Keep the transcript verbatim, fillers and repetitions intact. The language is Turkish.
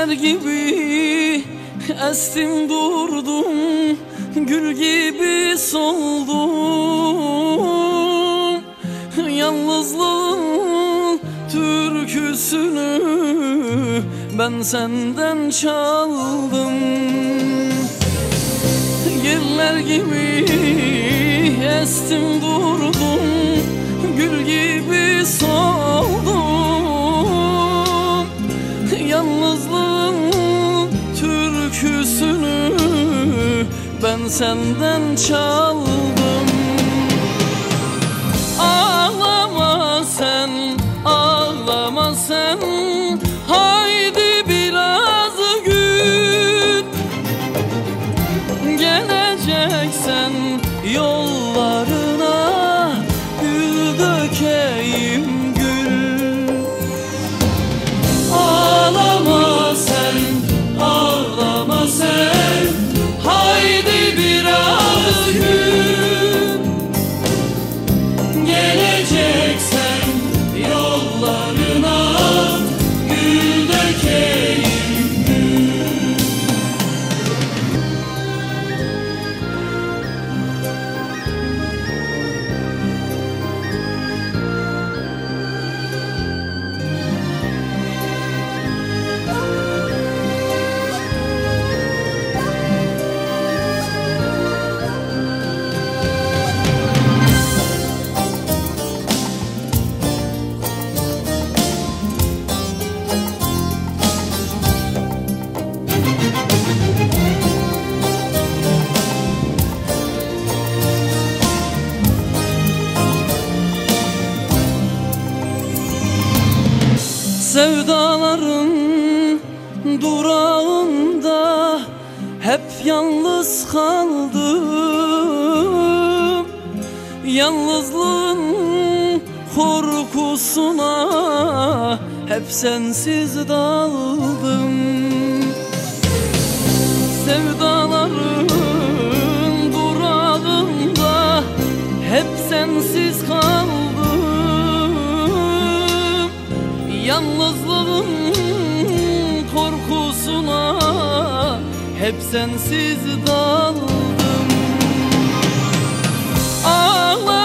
gibi estim durdum, gül gibi soldum. Yalnızlığın türküsünü ben senden çaldım. Yeller gibi estim durdum, gül gibi soldum. Yalnızlığın türküsünü ben senden çaldım. Ağlama sen, ağlama sen, haydi biraz gül. Geleceksen yollarına gül dökeyim gül. Ağlama sen, ağlama sen, haydi biraz gül. Geleceksen yollarına gül dökeyim gül. Sevdaların durağında hep yalnız kaldım. Yalnızlığın korkusuna hep sensiz daldım. Sevdaların durağında hep sensiz kaldım. Yalnızlığın korkusuna hep sensiz daldım. Ağla